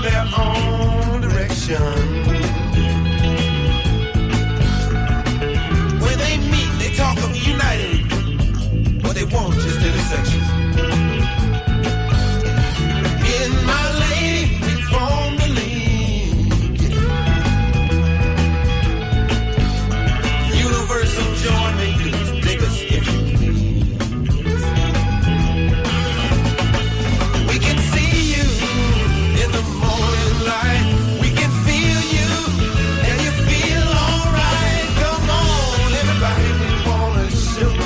their own direction. When they meet, they talk of uniting. What they want is intersection. In my lady, we form the league. Universal joy makers, dig us if you please. We can see you in the morning light. We can feel you, and you feel alright. Come on, everybody, we wanna show you.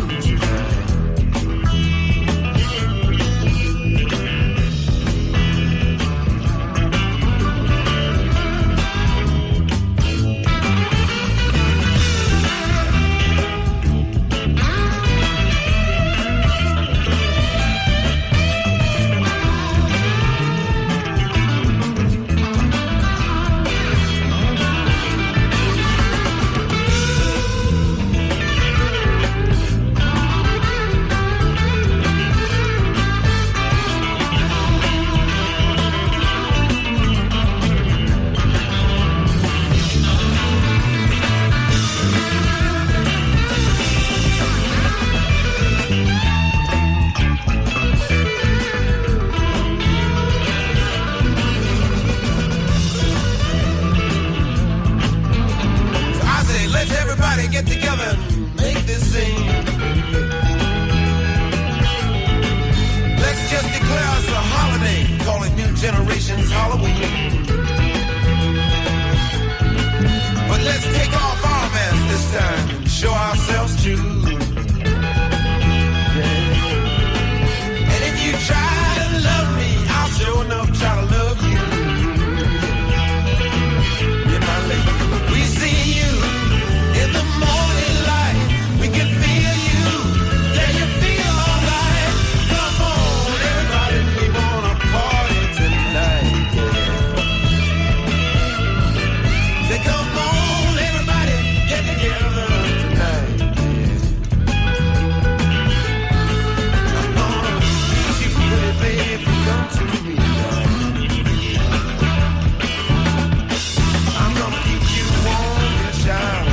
Get together and make this scene. Let's just declare us a holiday, call it New Generation's Halloween. But let's take off our masks this time and show ourselves true. Yeah. And if you try to love me, I'll sure enough try to love you. You're my lady. We see you in the morning light, we can feel you, yeah, you feel alright. Come on, everybody, we wanna party tonight, yeah. Say, come on, everybody, get together tonight, yeah. I'm gonna treat you pretty, baby, if you come to me, I'm gonna keep you warm and shine.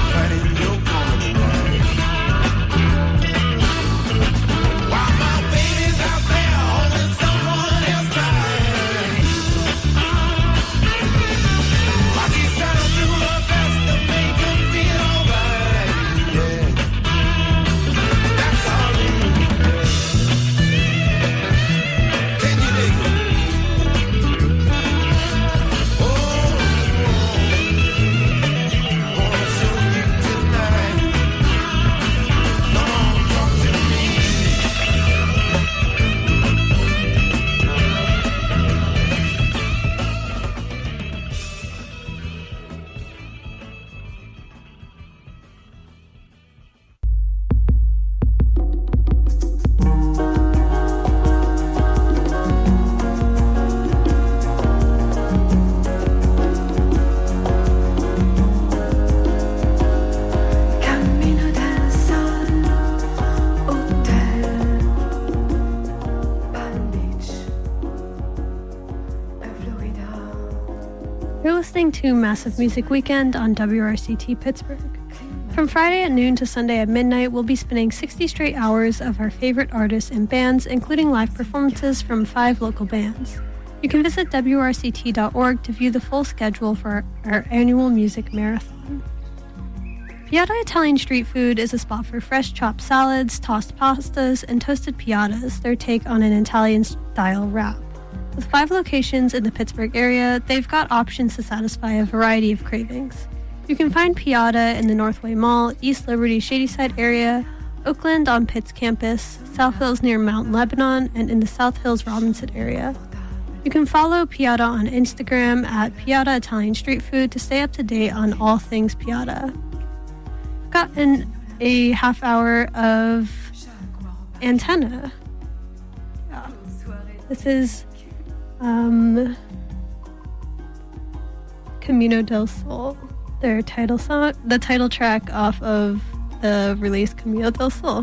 To Massive Music Weekend on WRCT Pittsburgh. From Friday at noon to Sunday at midnight, we'll be spinning 60 straight hours of our favorite artists and bands, including live performances from 5 local bands. You can visit WRCT.org to view the full schedule for our annual music marathon. Piatta Italian Street Food is a spot for fresh chopped salads, tossed pastas, and toasted piattas, their take on an Italian-style wrap. With 5 locations in the Pittsburgh area, they've got options to satisfy a variety of cravings. You can find Piatta in the Northway Mall, East Liberty Shadyside area, Oakland on Pitt's campus, South Hills near Mount Lebanon, and in the South Hills Robinson area. You can follow Piatta on Instagram at Piatta Italian Street Food to stay up to date on all things Piatta. I've gotten a half hour of Antenna. Yeah. This is Camino del Sol, their title song, the title track off of the release Camino del Sol.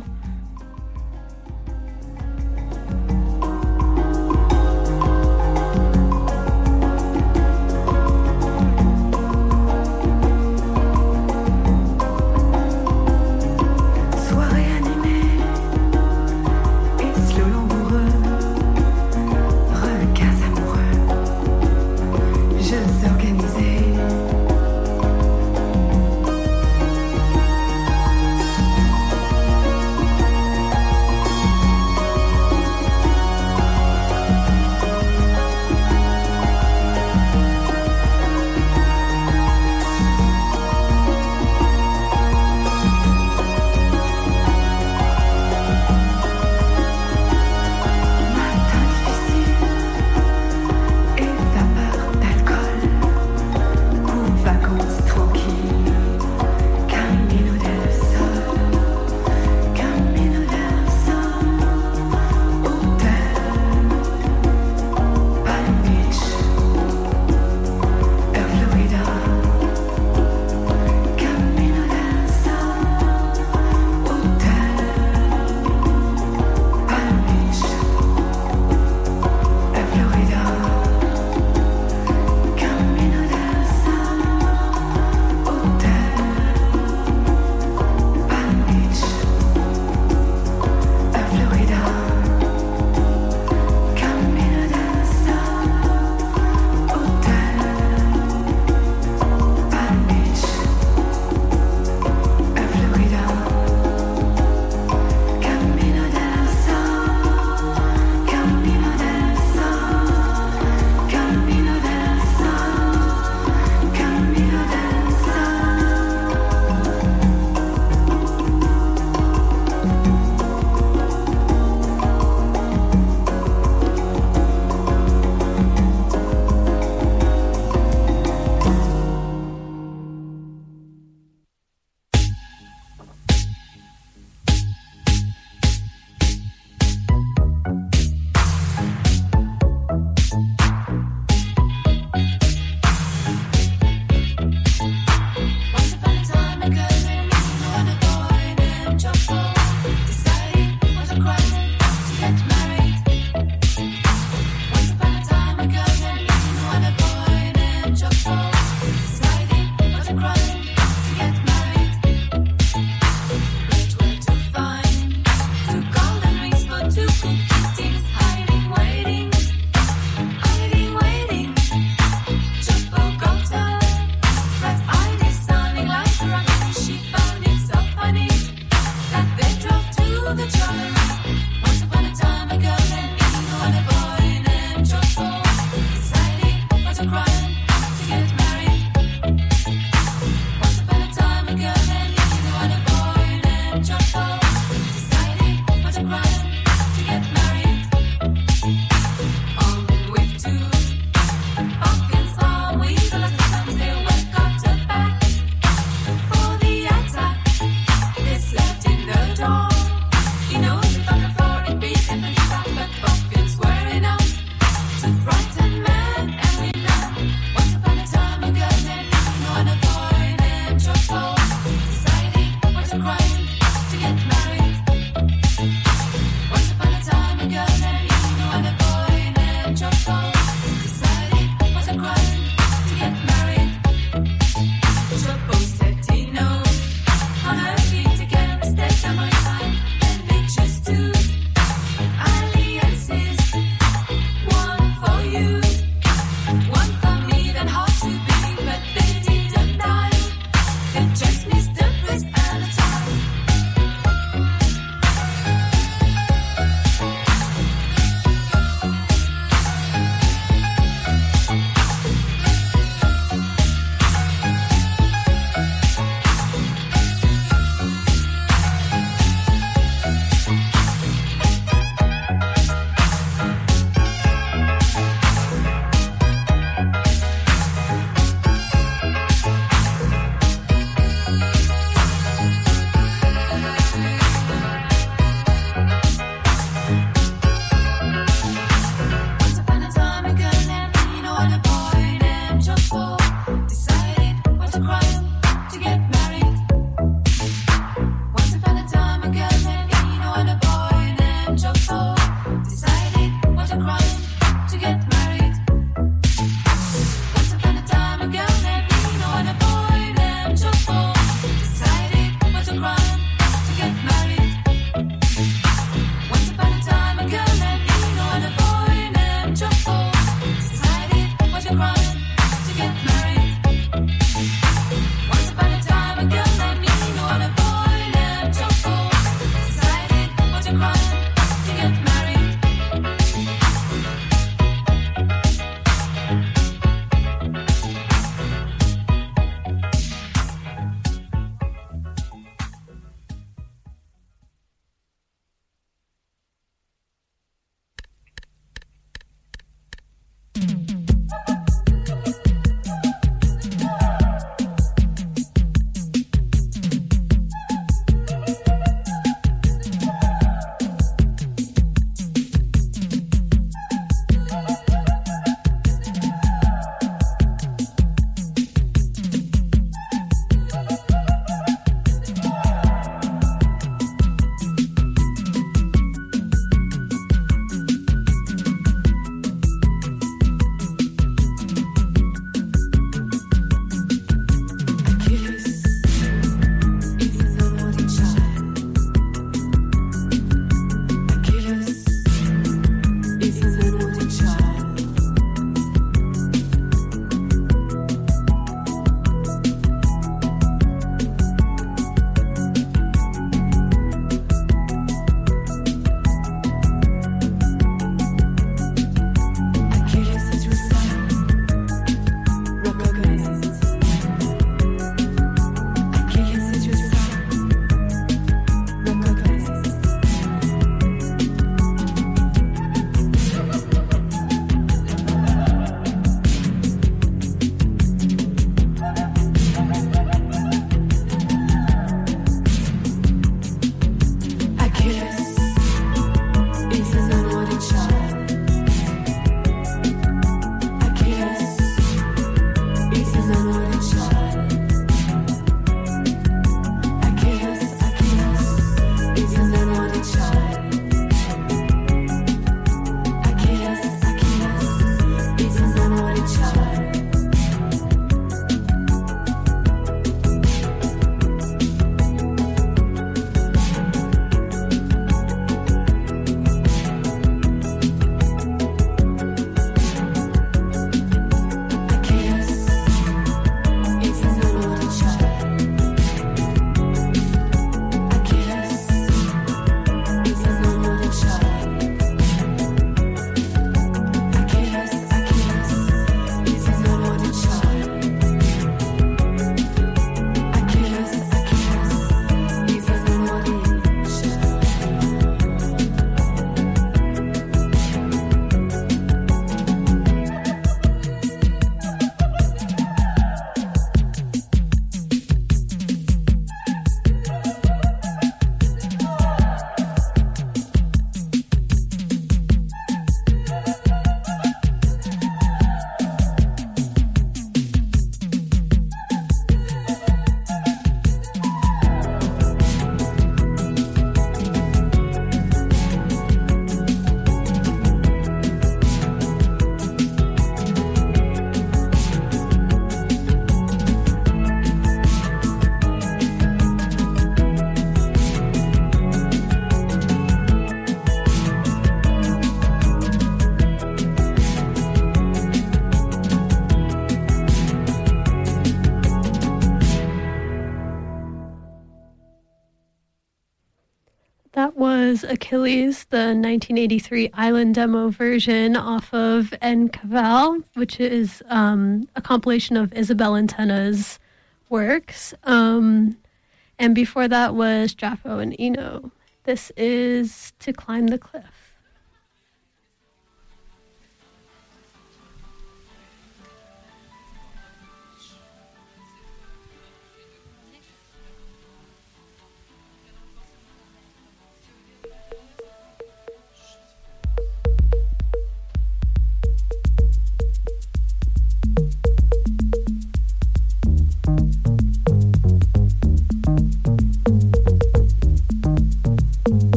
That was Achilles, the 1983 Island demo version off of En Cavall, which is a compilation of Isabel Antena's works. And before that was Jaffo and Eno. This is To Climb the Cliff.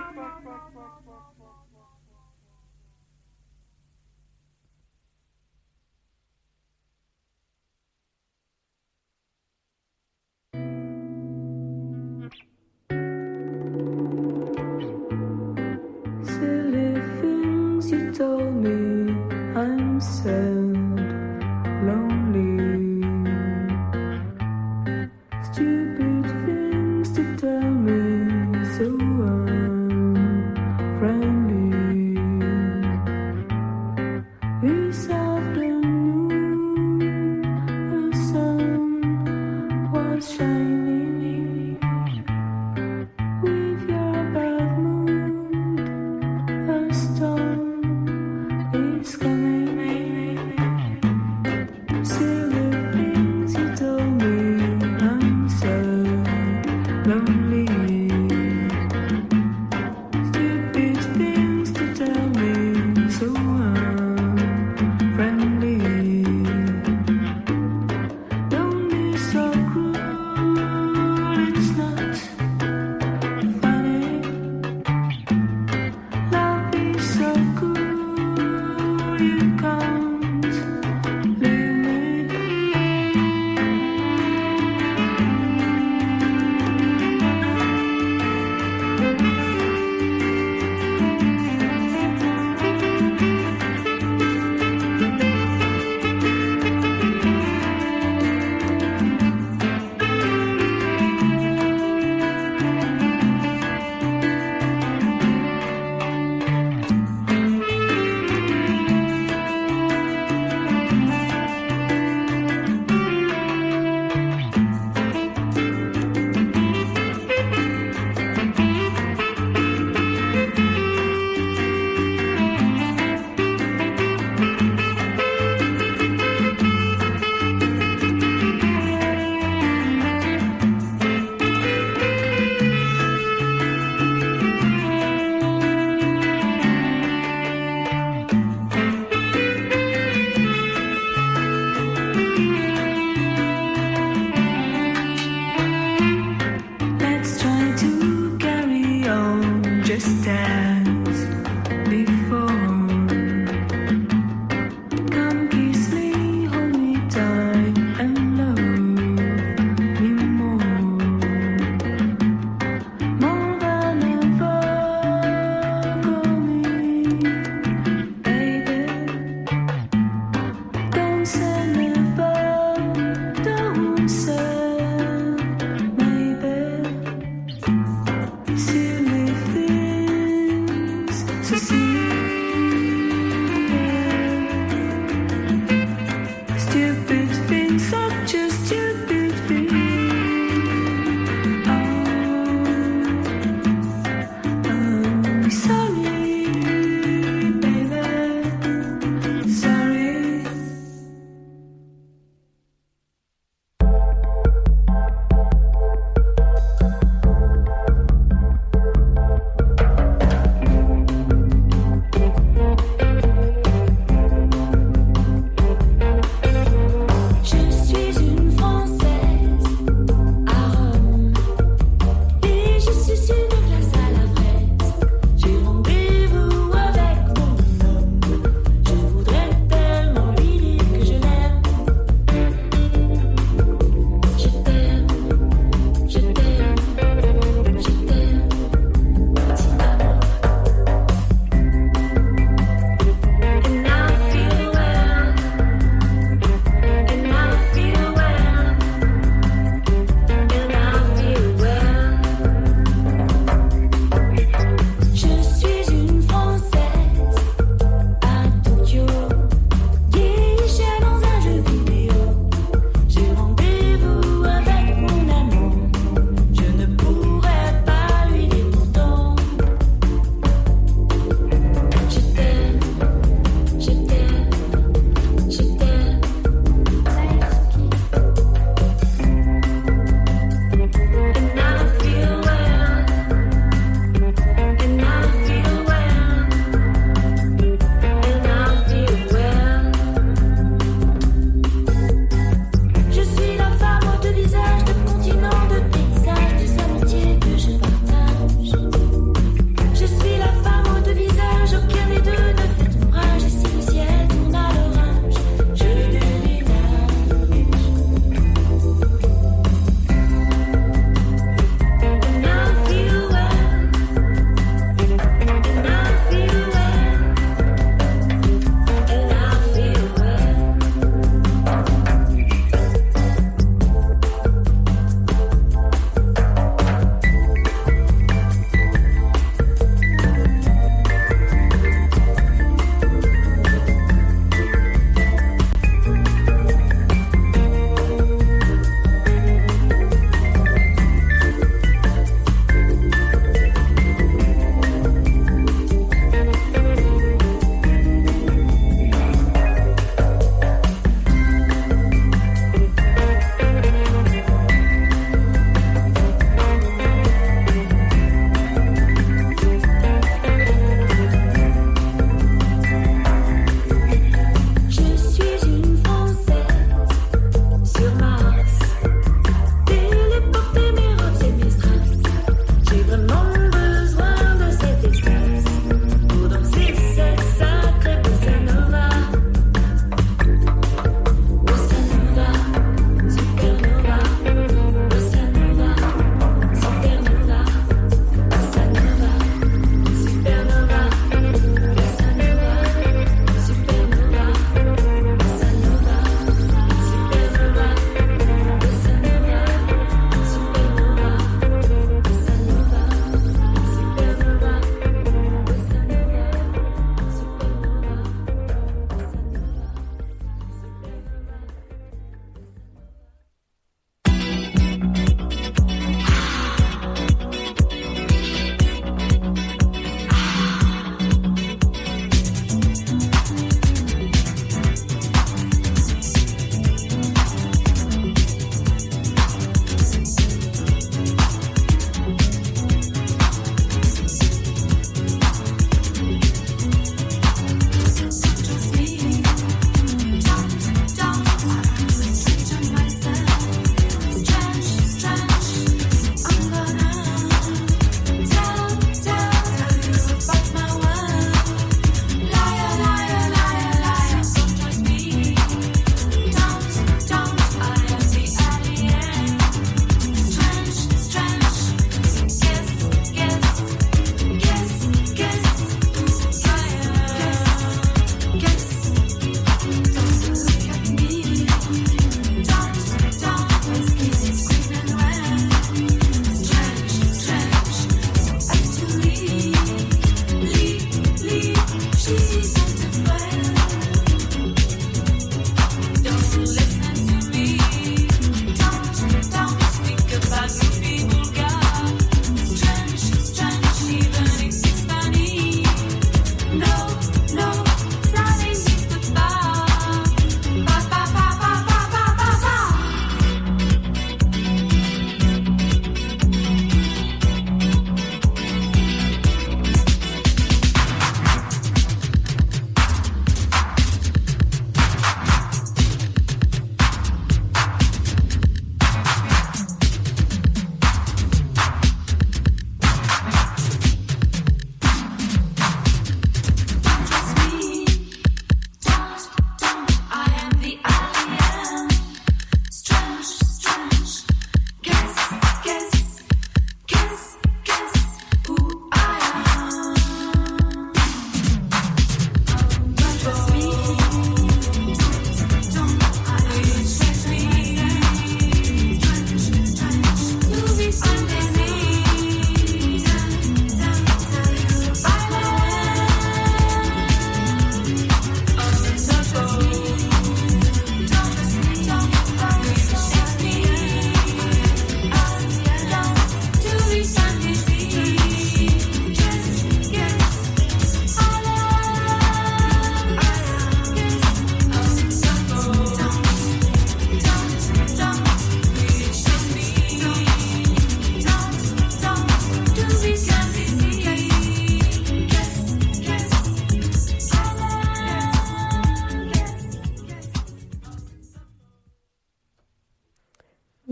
Silly things you told me, I'm sad, lonely. Stupid things to tell me, so unfriendly. This afternoon, the sun was shining. With your bad mood, a storm is coming. Silly things you told me, I'm so lonely. Stupid things to tell me, so unfriendly. Don't be so cruel, it's not funny. Love is so cool, you can't leave me. Let's try to carry on just as before. Come kiss me, hold me tight, and love me more. More than ever, call me, baby. Don't say never, don't say maybe. Silly things, so silly. Stupid things, such a stupid thing. I'm sorry, baby. Sorry. Je suis une Française à Rome et je suis une glace à la fraise. J'ai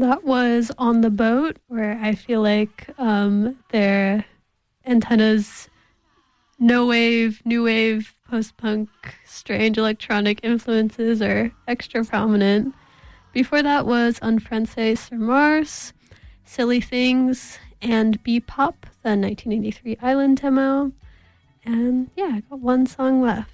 that was On the Boat, where I feel like their antennas, no wave, new wave, post-punk, strange electronic influences are extra prominent. Before that was Un Français sur Mars, Silly Things, and Bebop, the 1983 Island demo. And yeah, I got one song left.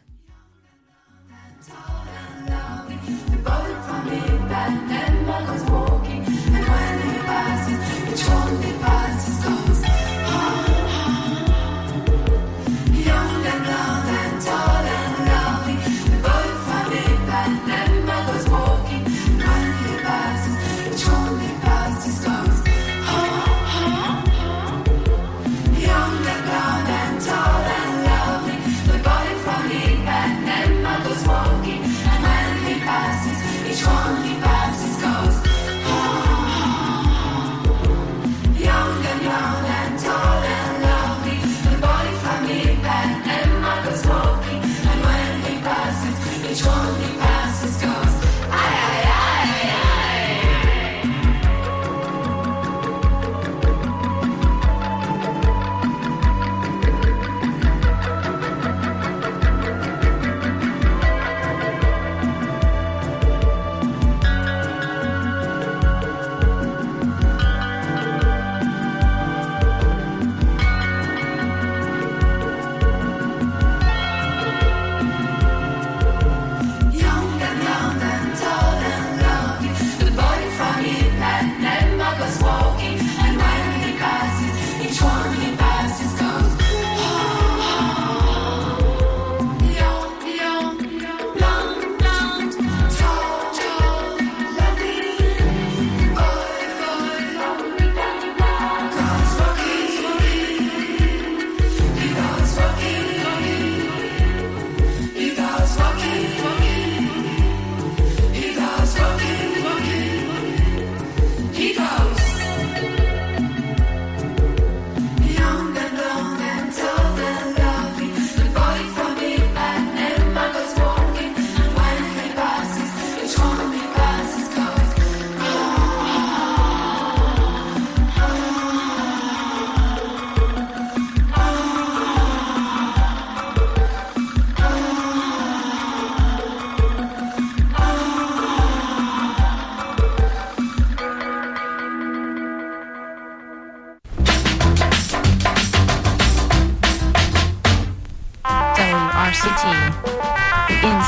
in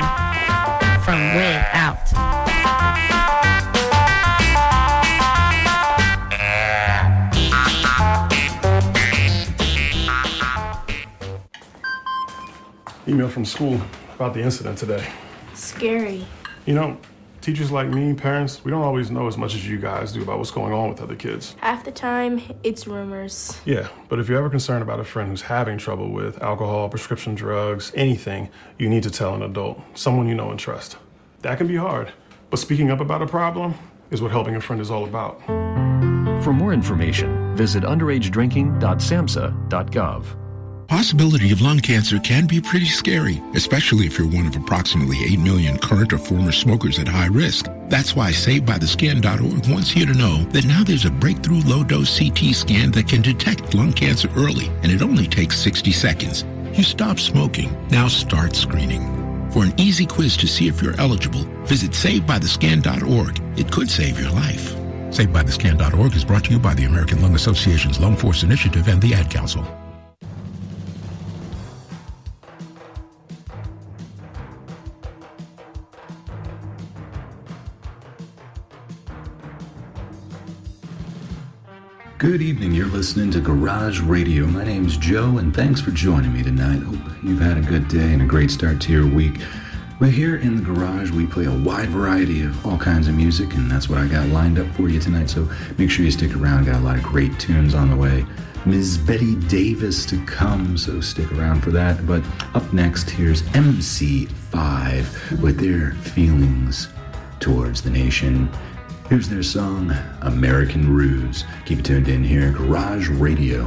sound from way out. Email from school about the incident today. Scary. You know, teachers like me, parents, we don't always know as much as you guys do about what's going on with other kids. Half the time, it's rumors. Yeah, but if you're ever concerned about a friend who's having trouble with alcohol, prescription drugs, anything, you need to tell an adult, someone you know and trust. That can be hard, but speaking up about a problem is what helping a friend is all about. For more information, visit underagedrinking.samhsa.gov. Possibility of lung cancer can be pretty scary, especially if you're one of approximately 8 million current or former smokers at high risk. That's why SaveByTheScan.org wants you to know that now there's a breakthrough low-dose CT scan that can detect lung cancer early, and it only takes 60 seconds. You stop smoking, now start screening. For an easy quiz to see if you're eligible, visit SaveByTheScan.org. It could save your life. SaveByTheScan.org is brought to you by the American Lung Association's Lung Force Initiative and the Ad Council. Good evening, you're listening to Garage Radio. My name's Joe, and thanks for joining me tonight. Hope you've had a good day and a great start to your week. But here in the garage, we play a wide variety of all kinds of music, and that's what I got lined up for you tonight, so make sure you stick around. Got a lot of great tunes on the way. Ms. Betty Davis to come, so stick around for that. But up next, here's MC5 with their feelings towards the nation. Here's their song, American Ruse. Keep it tuned in here, Garage Radio.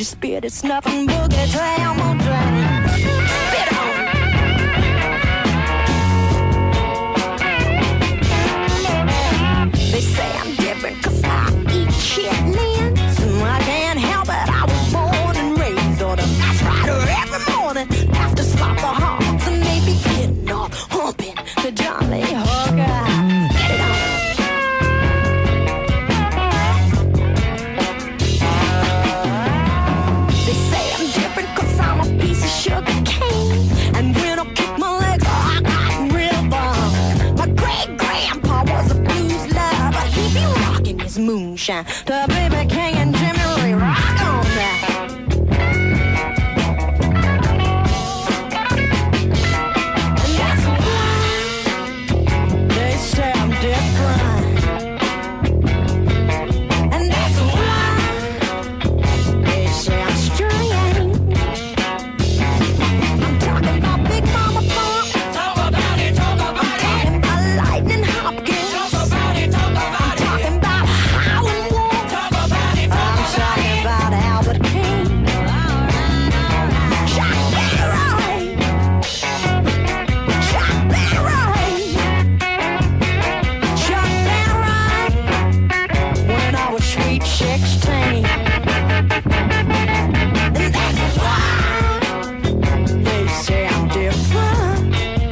she spit, it's nothing boogie, tram on dragon. Spit on. They say I'm different 'cause I eat chitlins. I can't help it, I was born and raised on a nice rider every morning. After slop the hogs and maybe getting off, humping the Johnny Hooker. Get it on. They say I'm different 'cause I'm a piece of sugar cane. And when I kick my legs, I got real bum. My great-grandpa was a blues lover. He be rocking his moonshine. The baby king and Jimmy Ray rock on that. And that's why they say I'm different. And that's why they say I'm strange. I'm talking about Big Mama Pump. Talk about it, talk about it. I'm talking about Lightning Hopkins. Talk about it, talk about it. I'm talking about Howlin' Wolf. Talk about it, talk about it. I'm talking about Albert King. Chuck Berry. Chuck Berry. Chuck Berry. When I was sweet 16. And that's why they say I'm different.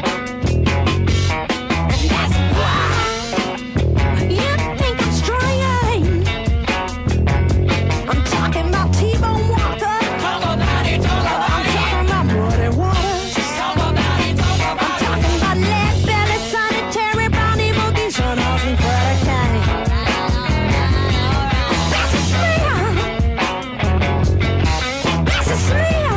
And that's why you think I'm strange. I'm talking about T-Bone Walker. Talk about it, talk about it. I'm talking about Muddy Waters. Talk about it, talk about it. I'm talking about Lead Belly, Sonny Terry, Brownie Boogie, Son House, and Freddie County. That's a smear. That's a smear.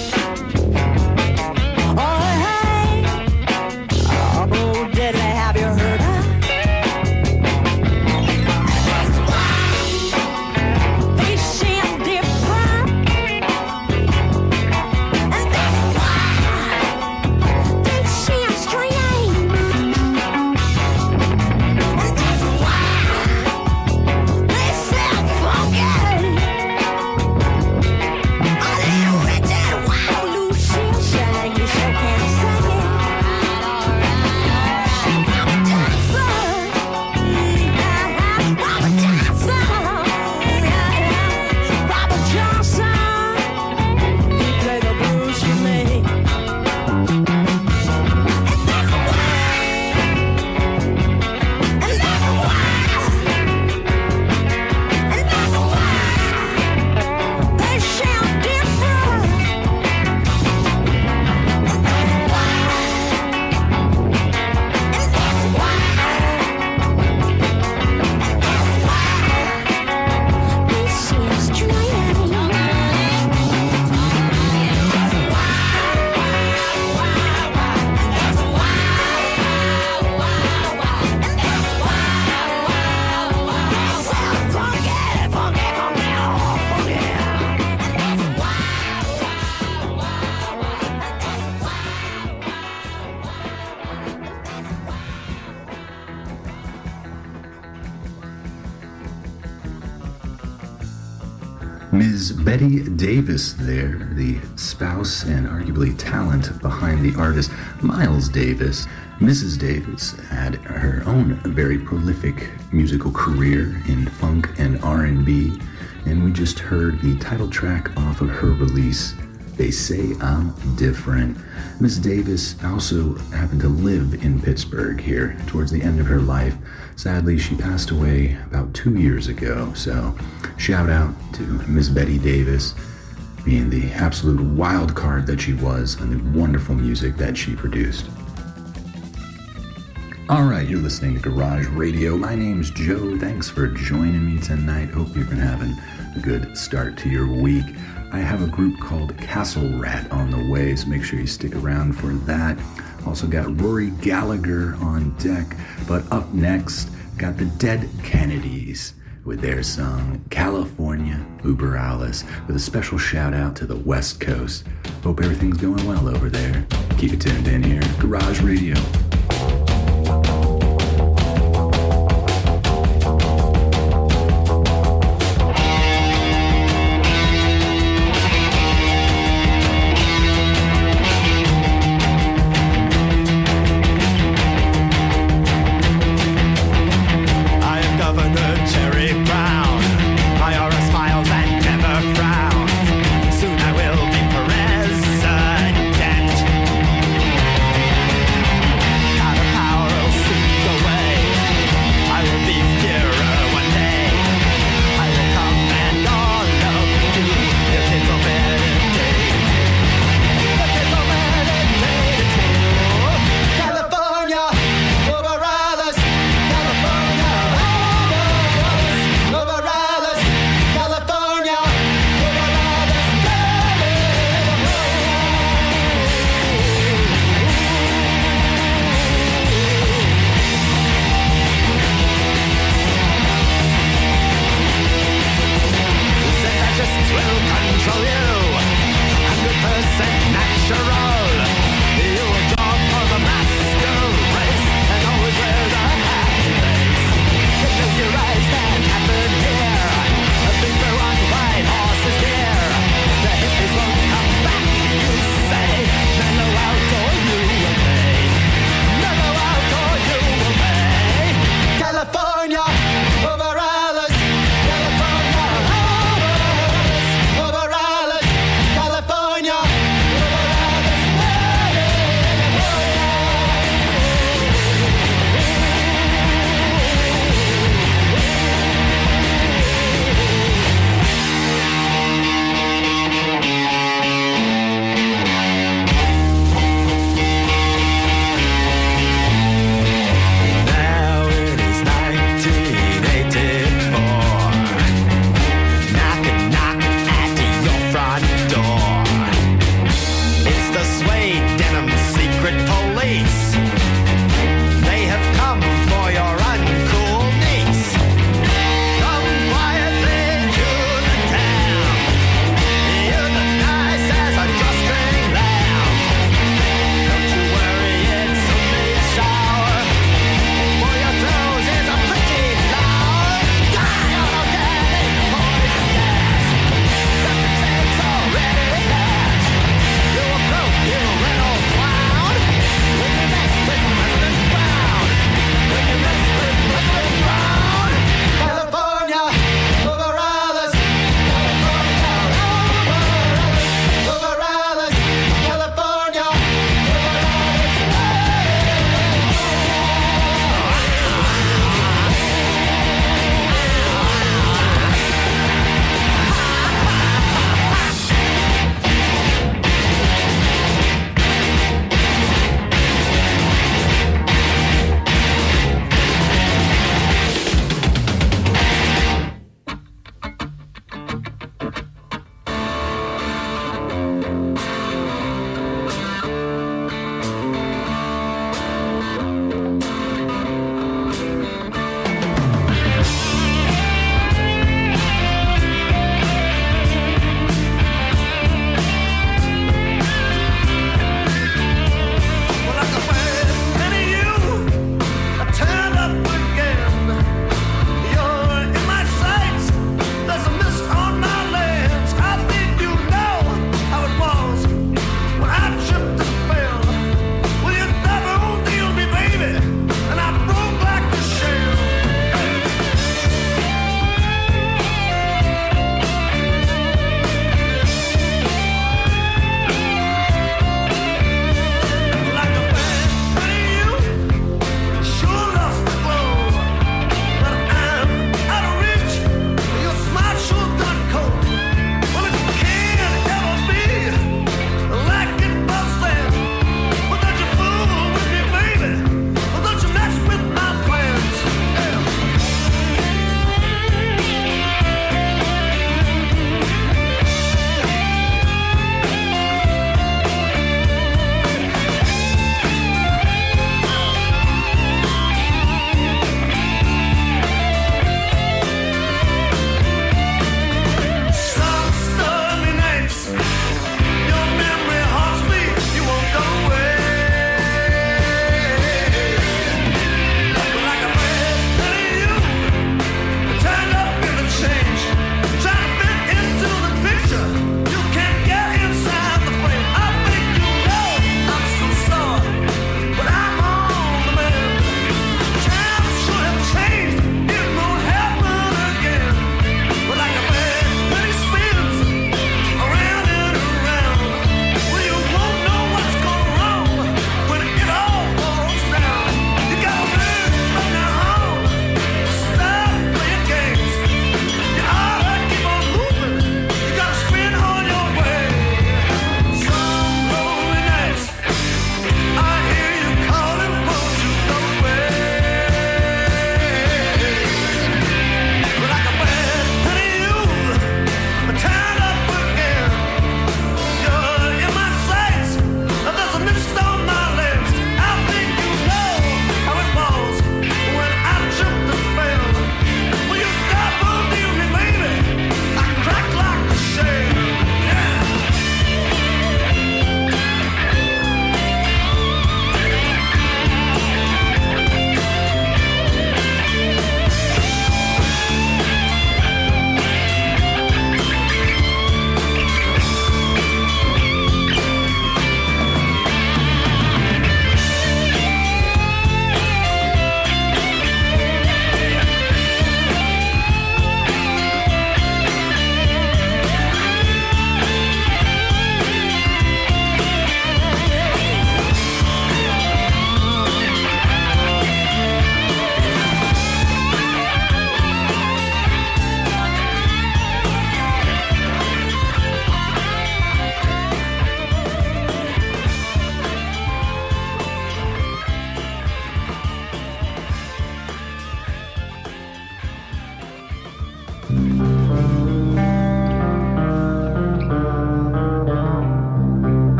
Oh, hey. Oh, Bo Diddley, have you heard her? That's why they say I'm different. And that's why they say I'm strange. And that's why they say I'm funky. I live with that wild Lucille sang, you so can't sing it. I'm a dancer. Robert Johnson. Robert Johnson. He played the blues for me. And that's why. And that's why. And that's why they say I'm different. And that's why. And that's why. They say I'm strange. That's why. That's why. Ms. Betty Davis there, the spouse and arguably talent behind the artist Miles Davis. Mrs. Davis had her own very prolific musical career in funk and R&B, and we just heard the title track off of her release, They Say I'm Different. Ms. Davis also happened to live in Pittsburgh here towards the end of her life. Sadly, she passed away about 2 years ago, so shout out to Ms. Betty Davis, being the absolute wild card that she was and the wonderful music that she produced. All right, you're listening to Garage Radio. My name's Joe. Thanks for joining me tonight. Hope you've been having a good start to your week. I have a group called Castle Rat on the way, so make sure you stick around for that. Also got Rory Gallagher on deck, but up next, got the Dead Kennedys with their song California Uber Alice, with a special shout out to the West Coast. Hope everything's going well over there. Keep it tuned in here, Garage Radio.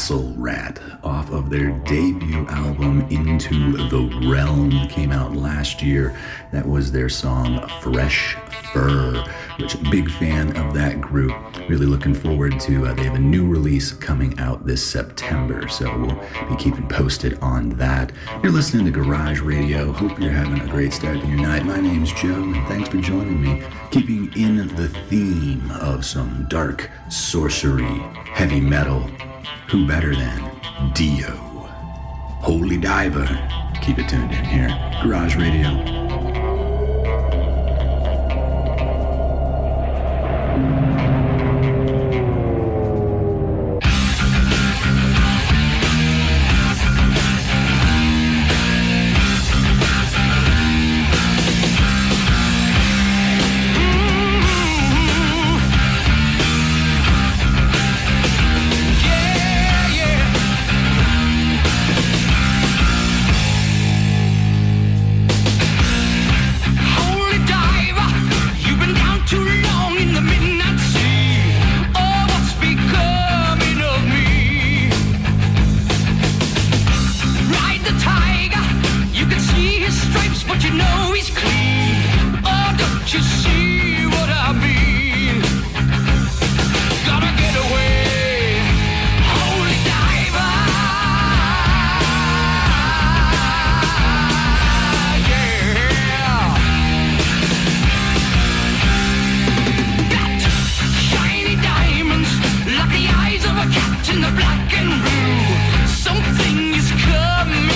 Castle Rat off of their debut album Into the Realm. Came out last year. That was their song Fresh Fur, which I'm a big fan of that group. Really looking forward to, they have a new release coming out this September, so we'll be keeping posted on that. You're listening to Garage Radio. Hope you're having a great start to your night. My name's Joe, and thanks for joining me. Keeping in the theme of some dark sorcery, heavy metal, who better than Dio? Holy Diver. Keep it tuned in here. Garage Radio.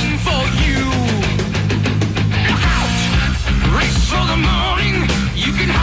You can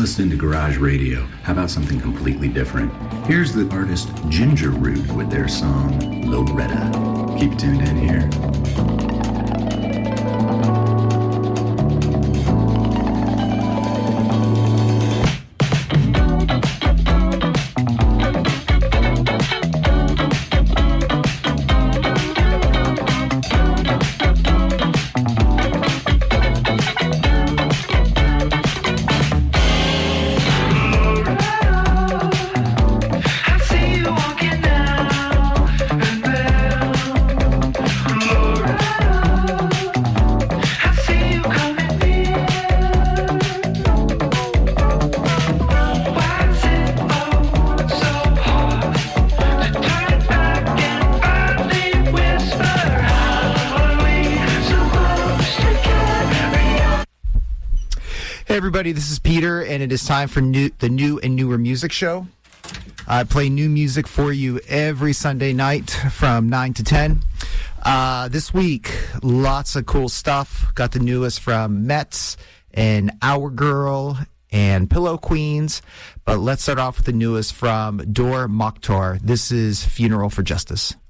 listening to Garage Radio. How about something completely different? Here's the artist Ginger Root with their song Loretta. Keep tuned in here. Hey everybody, this is Peter, and it is time for the New and Newer Music Show. I play new music for you every Sunday night from 9 to 10. This week, lots of cool stuff. Got the newest from Mets and Our Girl and Pillow Queens. But let's start off with the newest from Dor Mokhtar. This is Funeral for Justice.